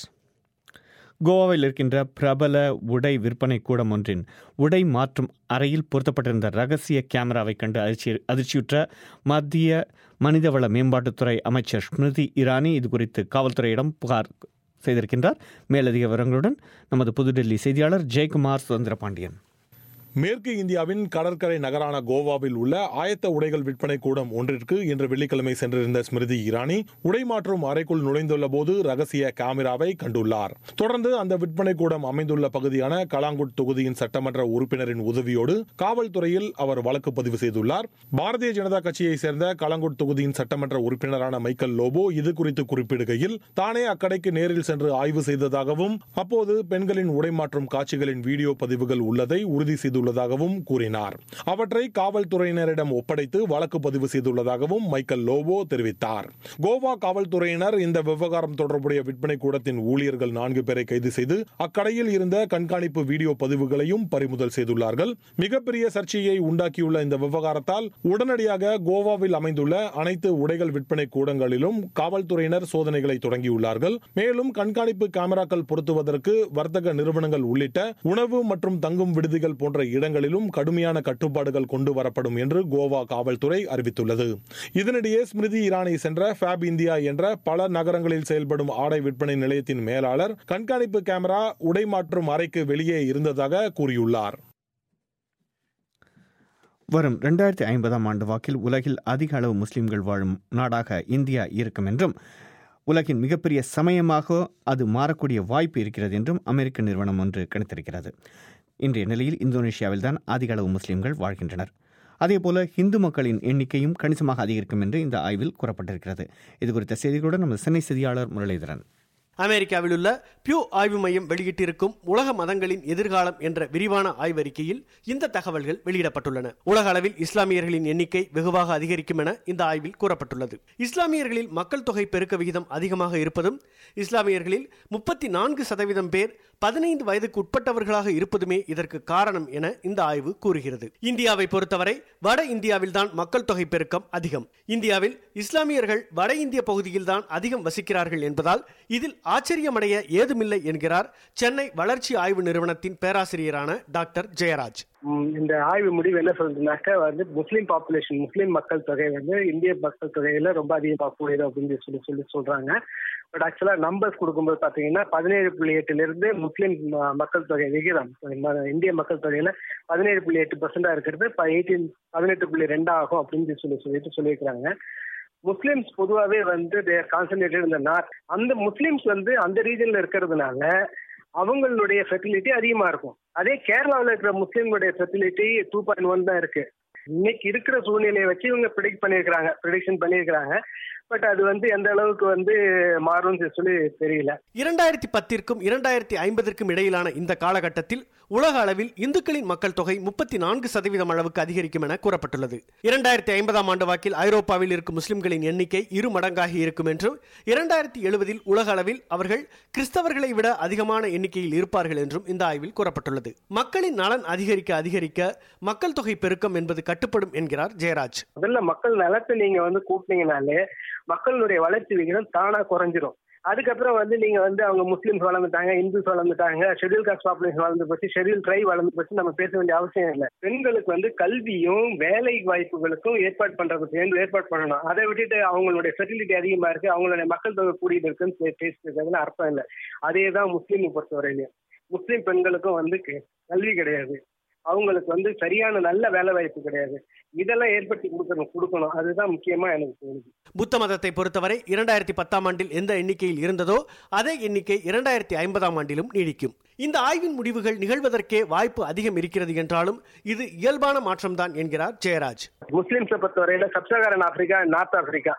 கோவாவில் இருக்கின்ற பிரபல உடை விற்பனை கூடம் ஒன்றின் உடை மாற்றும் அறையில் பொருத்தப்பட்டிருந்த ரகசிய கேமராவை கண்டு அதிர்ச்சி அதிர்ச்சியுற்ற மத்திய மனிதவள மேம்பாட்டுத்துறை அமைச்சர் ஸ்மிருதி இரானி இது குறித்து காவல்துறையிடம் புகார் செய்திருக்கின்றார். மேலதிக விவரங்களுடன் நமது புதுடெல்லி செய்தியாளர் ஜெயக்குமார் சுதந்திர பாண்டியன். மேற்கு இந்தியாவின் கடற்கரை நகரான கோவாவில் உள்ள ஆயத்த உடைகள் விற்பனை கூடம் ஒன்றிற்கு இன்று வெள்ளிக்கிழமை சென்றிருந்த ஸ்மிருதி இரானி உடை மாற்றும் அறைக்குள் நுழைந்துள்ள போது ரகசிய கேமராவை கண்டுள்ளார். தொடர்ந்து அந்த விற்பனை கூடம் அமைந்துள்ள பகுதியான கலாங்குட் தொகுதியின் சட்டமன்ற உறுப்பினரின் உதவியோடு காவல்துறையில் அவர் வழக்கு பதிவு செய்துள்ளார். பாரதிய ஜனதா கட்சியை சேர்ந்த கலாங்குட் தொகுதியின் சட்டமன்ற உறுப்பினரான மைக்கேல் லோபோ இது குறித்து குறிப்பிடுகையில் தானே அக்கடைக்கு நேரில் சென்று ஆய்வு செய்ததாகவும் அப்போது பெண்களின் உடை மாற்றும் காட்சிகளின் வீடியோ பதிவுகள் உள்ளதை உறுதி செய்து உள்ளதாகவும் கூறினார். அவற்றை காவல்துறையினரிடம் ஒப்படைத்து வழக்கு பதிவு செய்துள்ளதாகவும் மைக்கேல் லோபோ தெரிவித்தார். கோவா காவல்துறையினர் இந்த விவகாரம் தொடர்புடைய விற்பனை கூடத்தின் ஊழியர்கள் நான்கு பேரை கைது செய்து அக்கடையில் இருந்த கண்காணிப்பு வீடியோ பதிவுகளையும் பறிமுதல் செய்துள்ளார்கள். மிகப்பெரிய சர்ச்சையை உண்டாக்கியுள்ள இந்த விவகாரத்தால் உடனடியாக கோவாவில் அமைந்துள்ள அனைத்து உடைகள் விற்பனை கூடங்களிலும் காவல்துறையினர் சோதனைகளை தொடங்கியுள்ளார்கள். மேலும் கண்காணிப்பு கேமராக்கள் பொருத்துவதற்கு வர்த்தக நிறுவனங்கள் உள்ளிட்ட உணவு மற்றும் தங்கும் விடுதிகள் போன்ற இடங்களிலும் கடுமையான கட்டுப்பாடுகள் கொண்டு வரப்படும் என்று கோவா காவல்துறை அறிவித்துள்ளது. இதனிடையே ஸ்மிருதி இரானி சென்ற ஃபேப் இந்தியா என்ற பல நகரங்களில் செயல்படும் ஆடை விற்பனை நிலையத்தின் மேலாளர் கண்காணிப்பு கேமரா உடை மாற்றும் அறைக்கு வெளியே இருந்ததாக கூறியுள்ளார். வரும் இரண்டாயிரத்தி ஐம்பதாம் ஆண்டு வாக்கில் உலகில் அதிக அளவு முஸ்லிம்கள் வாழும் நாடாக இந்தியா இருக்கும் என்றும் உலகின் மிகப்பெரிய சமயமாக அது மாறக்கூடிய வாய்ப்பு இருக்கிறது என்றும் அமெரிக்க நிறுவனம் ஒன்று கணித்திருக்கிறது. இன்றைய நிலையில் இந்தோனேஷியாவில் தான் அதிக அளவு முஸ்லிம்கள் வாழ்கின்றனர். அதேபோல இந்து மக்களின் எண்ணிக்கையும் கணிசமாக அதிகரிக்கும் என்று இந்த ஆய்வில் கூறப்பட்டிருக்கிறது. இது குறித்த செய்திகளுடன் நமது சென்னை செய்தியாளர் முரளிதரன். அமெரிக்காவில் உள்ள பியூ ஆய்வு மையம் வெளியிட்டிருக்கும் உலக மதங்களின் எதிர்காலம் என்ற விரிவான ஆய்வறிக்கையில் இந்த தகவல்கள் வெளியிடப்பட்டுள்ளன. உலக அளவில் இஸ்லாமியர்களின் எண்ணிக்கை வெகுவாக அதிகரிக்கும் என இந்த ஆய்வில் கூறப்பட்டுள்ளது. இஸ்லாமியர்களில் மக்கள் தொகை பெருக்க விகிதம் அதிகமாக இருப்பதும் இஸ்லாமியர்களில் முப்பத்தி நான்கு சதவீதம் பேர் பதினைந்து வயதுக்கு உட்பட்டவர்களாக இருப்பதுமே இதற்கு காரணம் என இந்த ஆய்வு கூறுகிறது. இந்தியாவை பொறுத்தவரை வட இந்தியாவில் தான் மக்கள் தொகை பெருக்கம் அதிகம். இந்தியாவில் இஸ்லாமியர்கள் வட இந்திய பகுதியில் தான் அதிகம் வசிக்கிறார்கள் என்பதால் இதில் ஆச்சரியமடைய ஏதுமில்லை என்கிறார் சென்னை வளர்ச்சி ஆய்வு நிறுவனத்தின் பேராசிரியரான டாக்டர் ஜெயராஜ். இந்த ஆய்வு முடிவு என்ன சொல்றதுனாக்க வந்து முஸ்லீம் பாப்புலேஷன் முஸ்லீம் மக்கள் தொகை வந்து இந்திய மக்கள் தொகையில ரொம்ப அதிகமாக கூடியது அப்படின்னு சொல்லி சொல்லி சொல்றாங்க. பட் ஆக்சுவலா நம்பர்ஸ் கொடுக்கும்போது பாத்தீங்கன்னா பதினேழு புள்ளி எட்டுல இருந்து முஸ்லீம் மக்கள் தொகை விகிதம் இந்திய மக்கள் தொகையில பதினேழு புள்ளி எட்டு பர்சன்டா இருக்கிறது எயிட்டீன் பதினெட்டு புள்ளி ரெண்டு ஆகும் அப்படின்னு சொல்லி சொல்லிட்டு சொல்லியிருக்கிறாங்க. முஸ்லிம்ஸ் பொதுவாகவே வந்து கான்சன்ட்ரேட்டட் இந்த நார்த், அந்த முஸ்லிம்ஸ் வந்து அந்த ரீஜன்ல இருக்கிறதுனால அவங்களுடைய ஃபெர்டிலிட்டி அதிகமா இருக்கும். அதே கேரளாவில் இருக்கிற முஸ்லீம்களுடைய ஃபெர்டிலிட்டி டூ பாயிண்ட் ஒன் தான் இருக்கு. இன்னைக்கு இருக்கிற சூழ்நிலையை வச்சு இவங்க ப்ரிடிக்ட் பண்ணியிருக்கிறாங்க ப்ரிடிக்ஷன் பண்ணியிருக்கிறாங்க. பட் அது வந்து எந்த அளவுக்கு வந்து மாறும் சொல்லி தெரியல. இரண்டாயிரத்தி பத்திற்கும் இரண்டாயிரத்தி ஐம்பதற்கும் இடையிலான இந்த காலகட்டத்தில் உலக அளவில் இந்துக்களின் மக்கள் தொகை முப்பத்தி நான்கு சதவீதம் அளவுக்கு அதிகரிக்கும் என கூறப்பட்டுள்ளது. இரண்டாயிரத்தி ஐம்பதாம் ஆண்டு வாக்கில் ஐரோப்பாவில் இருக்கும் முஸ்லிம்களின் எண்ணிக்கை இரு மடங்காகி இருக்கும் என்றும் இரண்டாயிரத்தி எழுபதில் உலக அளவில் அவர்கள் கிறிஸ்தவர்களை விட அதிகமான எண்ணிக்கையில் இருப்பார்கள் என்றும் இந்த ஆய்வில் கூறப்பட்டுள்ளது. மக்களின் நலன் அதிகரிக்க அதிகரிக்க மக்கள் தொகை பெருக்கம் என்பது கட்டுப்படும் என்கிறார் ஜெயராஜ். முதல்ல மக்கள் நலத்தை நீங்க வந்து கூட்டினீங்கனாலே மக்களுடைய வளர்ச்சி விகிதம் தானா குறைஞ்சிரும். அதுக்கப்புறம் வந்து நீங்க வந்து அவங்க முஸ்லிம்ஸ் வளர்ந்துட்டாங்க, இந்துஸ் வளர்ந்துட்டாங்க, ஷெட்யூல் காஸ்ட் பாப்புலேஷன் வளர்ந்து போச்சு, ஷெட்யூல் ட்ரைப் வளர்ந்து போச்சு நம்ம பேச வேண்டிய அவசியம் இல்லை. பெண்களுக்கு வந்து கல்வியும் வேலை வாய்ப்புகளுக்கும் ஏற்பாடு பண்றதுக்கு ஏற்பாடு பண்ணணும். அதை விட்டுட்டு அவங்களுடைய ஃபெர்டிலிட்டி அதிகமா இருக்கு, அவங்களுடைய மக்கள் தொகை கூடிட்டு இருக்குன்னு பேசுறதுன்னு அர்த்தம் இல்லை. அதே தான் முஸ்லீமை பொறுத்தவரையிலையும் முஸ்லீம் பெண்களுக்கும் வந்து கல்வி கிடையாது, அவங்களுக்கு வந்து சரியான நல்ல வேலை வாய்ப்பு கிடையாது. இதெல்லாம் ஏற்படுத்தி கொடுக்கணும் கொடுக்கணும் அதுதான் முக்கியமா எனக்கு தோணுது. புத்த மதத்தை பொறுத்தவரை இரண்டாயிரத்தி பத்தாம் ஆண்டில் எந்த எண்ணிக்கையில் இருந்ததோ அதே எண்ணிக்கை இரண்டாயிரத்தி ஐம்பதாம் ஆண்டிலும் நீடிக்கும். இந்த ஆய்வின் முடிவுகள் நிகழ்வதற்கே வாய்ப்பு அதிகம் இருக்கிறது என்றாலும் இது இயல்பான மாற்றம்தான் என்கிறார் ஜெயராஜ். முஸ்லிம்ஸை பொறுத்தவரையில சப்சாகாரன் ஆப்பிரிக்கா, நார்த் ஆப்பிரிக்கா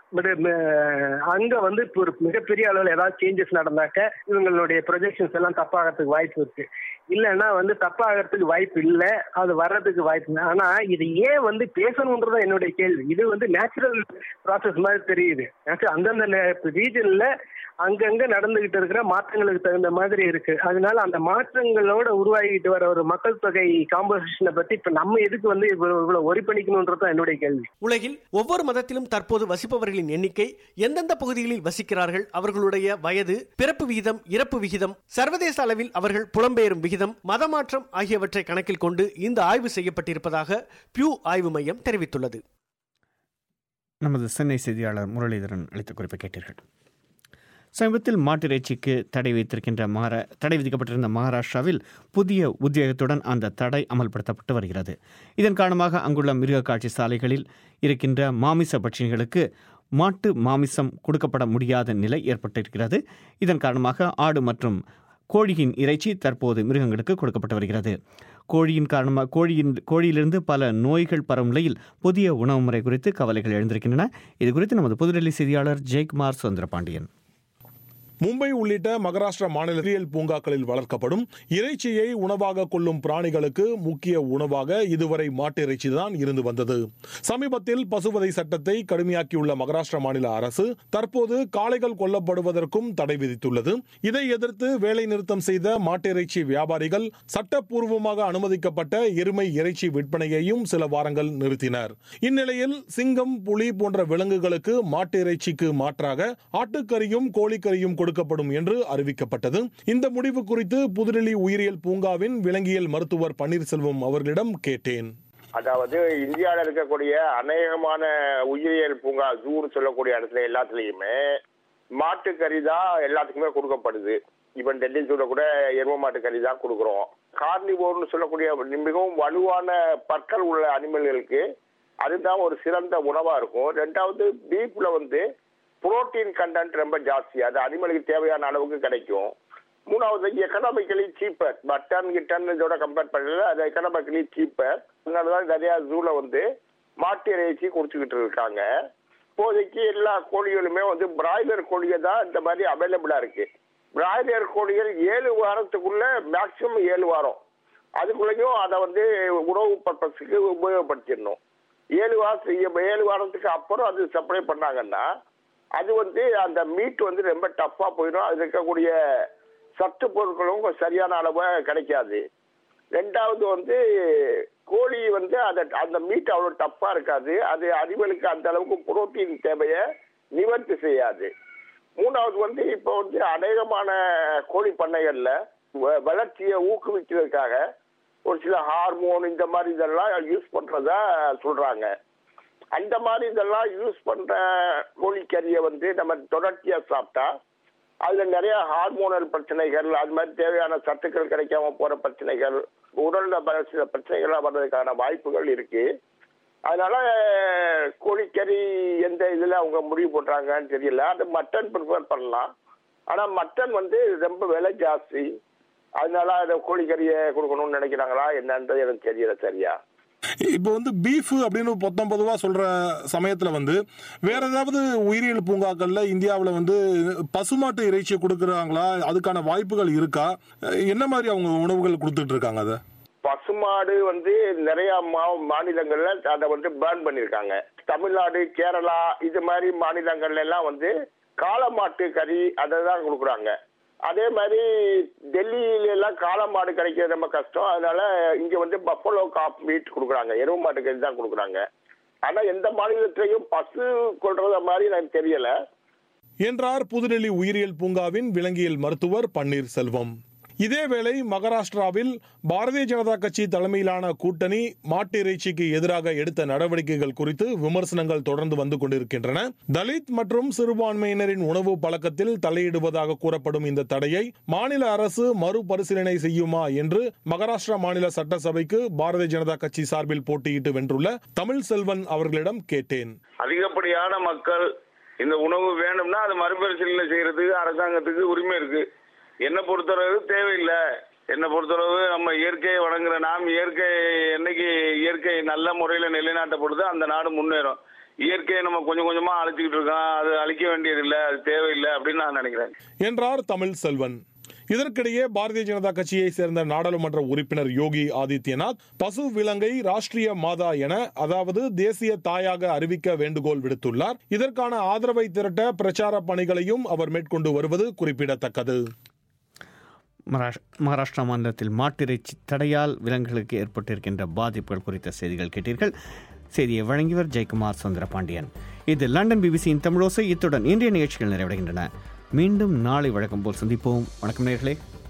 அங்க வந்து ஒரு மிகப்பெரிய அளவில் ஏதாவது சேஞ்சஸ் நடந்தாக்க இவங்களுடைய ப்ரொஜெக்ஷன்ஸ் எல்லாம் தப்பாகிறதுக்கு வாய்ப்பு இருக்கு. இல்லைன்னா வந்து தப்பாகிறதுக்கு வாய்ப்பு இல்லை, அது வர்றதுக்கு வாய்ப்பு இல்லை. ஆனா இது ஏன் வந்து பேசணும்ன்றதான் என்னுடைய கேள்வி. இது வந்து நேச்சுரல் ப்ராசஸ் மாதிரி தெரியுது. அந்தந்த ரீஜன்ல அங்கங்க நடந்துகிட்டு இருக்கிற மாற்றங்களுக்கு தகுந்த மாதிரி இருக்கு. அதனால அந்த மாற்றங்களோட உருவாகிட்டு வர ஒரு மக்கள் தொகை காம்போசிஷனை பத்தி இப்ப நம்ம எதுக்கு வந்து இவ்வளவு ஒரி பண்ணிக்கணும்ன்றதான் என்னுடைய கேள்வி. உலகில் ஒவ்வொரு மதத்திலும் தற்போது வசிப்பவர்களின் எண்ணிக்கை, எந்தெந்த பகுதிகளில் வசிக்கிறார்கள், அவர்களுடைய வயது, பிறப்பு விகிதம், இறப்பு விகிதம், சர்வதேச அளவில் அவர்கள் புலம்பெயரும் விகிதம், மதமாற்றம் ஆகியவற்றை கணக்கில் கொண்டு இந்த ஆய்வு செய்யப்பட்டிருப்பதாக பியூ ஆய்வு மையம் தெரிவித்துள்ளது. நமது சென்னை செய்தியாளர் முரளிதரன் அளித்த குறிப்பை கேட்டீர்கள். சமீபத்தில் மாட்டிறைச்சிக்கு தடை வைத்திருக்கின்ற மகாரா தடை விதிக்கப்பட்டிருந்த மகாராஷ்டிராவில் புதிய உத்வேகத்துடன் அந்த தடை அமல்படுத்தப்பட்டு வருகிறது. இதன் காரணமாக அங்குள்ள மிருக காட்சி சாலைகளில் இருக்கின்ற மாமிச பட்சிகளுக்கு மாட்டு மாமிசம் கொடுக்கப்பட முடியாத நிலை ஏற்பட்டிருக்கிறது. இதன் காரணமாக ஆடு மற்றும் கோழியின் இறைச்சி தற்போது மிருகங்களுக்கு கொடுக்கப்பட்டு வருகிறது. கோழியின் காரணமாக கோழியின் கோழியிலிருந்து பல நோய்கள் பரவும் நிலையில் புதிய உணவு முறை குறித்து கவலைகள் எழுந்திருக்கின்றன. இது குறித்து நமது புதுடெல்லி செய்தியாளர் ஜெயக்குமார் சுந்தரபாண்டியன். மும்பை உள்ளிட்ட மகாராஷ்டிரா மாநில உயிரியல் பூங்காக்களில் வளர்க்கப்படும் இறைச்சியை உணவாக கொள்ளும் பிராணிகளுக்கு முக்கிய உணவாக இதுவரை மாட்டு இறைச்சி தான் இருந்து வந்தது. சமீபத்தில் பசுவதை சட்டத்தை கடுமையாக்கியுள்ள மகாராஷ்டிரா மாநில அரசு தற்போது காளைகள் கொல்லப்படுவதற்கும் தடை விதித்துள்ளது. இதை எதிர்த்து வேலை நிறுத்தம் செய்த மாட்டு இறைச்சி வியாபாரிகள் சட்டப்பூர்வமாக அனுமதிக்கப்பட்ட எருமை இறைச்சி விற்பனையையும் சில வாரங்கள் நிறுத்தினர். இந்நிலையில் சிங்கம், புலி போன்ற விலங்குகளுக்கு மாட்டு இறைச்சிக்கு மாற்றாக ஆட்டுக்கறியும் கோழிக்கறியும் கொடுக்கப்படும் என்று அறிவிக்கப்பட்டது. இந்த முடிவு குறித்து புதுடெல்லி உயிரியல் பூங்காவின் விலங்கியல் மருத்துவர் பன்னீர்செல்வம் அவர்களிடம் கேட்டேன். அதாவது இந்தியாவில் இருக்கக்கூடிய அநேகமான உயிரியல் பூங்கா ஜூன்னு சொல்லக்கூடிய இடத்துல எல்லாத்துலயுமே மாட்டுக்கறி தான் எல்லாத்துக்குமே கொடுக்கப்படுது. இப்ப டெல்லி ஜூல கூட எரும மாட்டுக்கறி தான் கொடுக்குறோம். கார்னிவோர்னு சொல்லக்கூடிய மிகவும் வலுவான பற்கள் உள்ள அனிமல்களுக்கு அதுதான் ஒரு சிறந்த உணவா இருக்கும். ரெண்டாவது பீஃப்ல வந்து புரோட்டீன் கண்டென்ட் ரொம்ப ஜாஸ்தி, அது அனிமலுக்கு தேவையான அளவுக்கு கிடைக்கும். மூணாவது எக்கனாமிக்கலி சீப்பர், மட்டன் கிட்டன் இதோட கம்பேர் பண்ணல அது எக்கனாமிக்கலி சீப்பர். அதனாலதான் நிறைய ஜூல வந்து மாட்டு இறைச்சி குடிச்சுக்கிட்டு இருக்காங்க. இப்போதைக்கு எல்லா கோழிகளுமே வந்து பிராய்லர் கோழியை தான் இந்த மாதிரி அவைலபிளா இருக்கு. பிராய்லர் கோழிகள் ஏழு வாரத்துக்குள்ள மேக்சிமம் ஏழு வாரம் அதுக்குள்ளேயும் அதை வந்து உணவு பர்பஸுக்கு உபயோகப்படுத்திடணும். ஏழு வாரத்துக்கு ஏழு வாரத்துக்கு அப்புறம் அது சப்ளை பண்ணாங்கன்னா அது வந்து அந்த மீட் வந்து ரொம்ப டஃப்பா போயிடும். அது இருக்கக்கூடிய சத்து பொருட்களும் சரியான அளவு கிடைக்காது. ரெண்டாவது வந்து கோழி வந்து அந்த அந்த மீட் அவ்வளவு டஃப்பா இருக்காது. அது அனிமலுக்கு அந்த அளவுக்கு புரோட்டீன் தேவையை நிவர்த்தி செய்யாது. மூணாவது வந்து இப்போ வந்து அநேகமான கோழி பண்ணைகள்ல வளர்ச்சியை ஊக்குவிக்கிறதுக்காக ஒரு சில ஹார்மோன் இந்த மாதிரி இதெல்லாம் யூஸ் பண்றதா சொல்றாங்க. அந்த மாதிரி இதெல்லாம் யூஸ் பண்ற கோழிக்கறியை வந்து நம்ம தொடர்ச்சியா சாப்பிட்டா அதுல நிறைய ஹார்மோனல் பிரச்சனைகள், அது மாதிரி தேவையான சத்துக்கள் கிடைக்காம போற பிரச்சனைகள், உடல்ல சில பிரச்சனைகள்லாம் வர்றதுக்கான வாய்ப்புகள் இருக்கு. அதனால கோழிக்கறி எந்த இதுல அவங்க முடிவு பண்றாங்கன்னு தெரியல. அது மட்டன் ப்ரிஃபர் பண்ணலாம். ஆனா மட்டன் வந்து ரொம்ப விலை ஜாஸ்தி, அதனால அதை கோழிக்கறியை கொடுக்கணும்னு நினைக்கிறாங்களா என்னன்றது எனக்கு தெரியல சரியா. இப்போ வந்து பீஃப் அப்படின்னு பொத்தம் பொதுவா சொல்ற சமயத்துல வந்து வேற ஏதாவது உயிரியல் பூங்காக்கள்ல இந்தியாவில் வந்து பசுமாட்டு இறைச்சியை கொடுக்கறாங்களா? அதுக்கான வாய்ப்புகள் இருக்கா? என்ன மாதிரி அவங்க உணவுகள் கொடுத்துட்டு இருக்காங்க? அதை பசுமாடு வந்து நிறைய மாநிலங்கள்ல அதை வந்து பேர்ன் பண்ணிருக்காங்க. தமிழ்நாடு, கேரளா இது மாதிரி மாநிலங்கள்ல எல்லாம் வந்து காளமாட்டு கறி அதை தான் கொடுக்குறாங்க. அதே மாதிரி டெல்லியில எல்லாம் காளமாடு கிடைக்கிறது ரொம்ப கஷ்டம். அதனால இங்க வந்து பஃபலோ காப் மீட் கொடுக்குறாங்க, எரும மாட்டு கறி தான் கொடுக்குறாங்க. ஆனா எந்த மாநிலத்திலையும் பசு கொள்றத மாதிரி எனக்கு தெரியல என்றார் புதுடெல்லி உயிரியல் பூங்காவின் விலங்கியல் மருத்துவர் பன்னீர்செல்வம். இதேவேளை மகாராஷ்டிராவில் பாரதிய ஜனதா கட்சி தலைமையிலான கூட்டணி மாட்டு இறைச்சிக்கு எதிராக எடுத்த நடவடிக்கைகள் குறித்து விமர்சனங்கள் தொடர்ந்து வந்து கொண்டிருக்கின்றன. தலித் மற்றும் சிறுபான்மையினரின் உணவு பழக்கத்தில் தலையிடுவதாக கூறப்படும் இந்த தடையை மாநில அரசு மறுபரிசீலனை செய்யுமா என்று மகாராஷ்டிரா மாநில சட்டசபைக்கு பாரதிய ஜனதா கட்சி சார்பில் போட்டியிட்டு வென்றுள்ள தமிழ் செல்வன் அவர்களிடம் கேட்டேன். அதிகப்படியான மக்கள் இந்த உணவு வேணும்னா அது மறுபரிசீலனை செய்யறதுக்கு அரசாங்கத்துக்கு உரிமை இருக்கு. என்ன பொறுத்தளவு தேவையில்லை. என்னை பொறுத்தளவு நம்ம இயற்கையை வழங்குற நாம் இயற்கை என்னைக்கு இயற்கை நல்ல முறையில் நிலைநாட்டப்படுதோ அந்த நாடு முன்னேறும். இயற்கையை நம்ம கொஞ்சம் கொஞ்சமா அழிச்சுக்கிட்டு இருக்கோம், அது அழிக்க வேண்டியதில்லை, அது தேவையில்லை அப்படின்னு நான் நினைக்கிறேன் என்றார் தமிழ் செல்வன். இதற்கிடையே பாரதிய ஜனதா கட்சியை சேர்ந்த நாடாளுமன்ற உறுப்பினர் யோகி ஆதித்யநாத் பசு விலங்கை ராஷ்டிரிய மாதா என, அதாவது தேசிய தாயாக அறிவிக்க வேண்டுகோள் விடுத்துள்ளார். இதற்கான ஆதரவை திரட்ட பிரச்சார பணிகளையும் அவர் மேற்கொண்டு வருவது குறிப்பிடத்தக்கது. மகாராஷ்டிரா மாநிலத்தில் மாட்டிறைச்சி தடையால் விலங்குகளுக்கு ஏற்பட்டிருக்கின்ற பாதிப்புகள் குறித்த செய்திகள் கேட்டீர்கள். செய்தியை வழங்கியவர் ஜெயக்குமார் சுந்தரபாண்டியன். இது லண்டன் பிபிசியின் தமிழோசை. இத்துடன் இன்றைய நிகழ்ச்சிகள் நிறைவடைகின்றன. மீண்டும் நாளை வழக்கம் போல் சந்திப்போம். வணக்கம் நேயர்களே.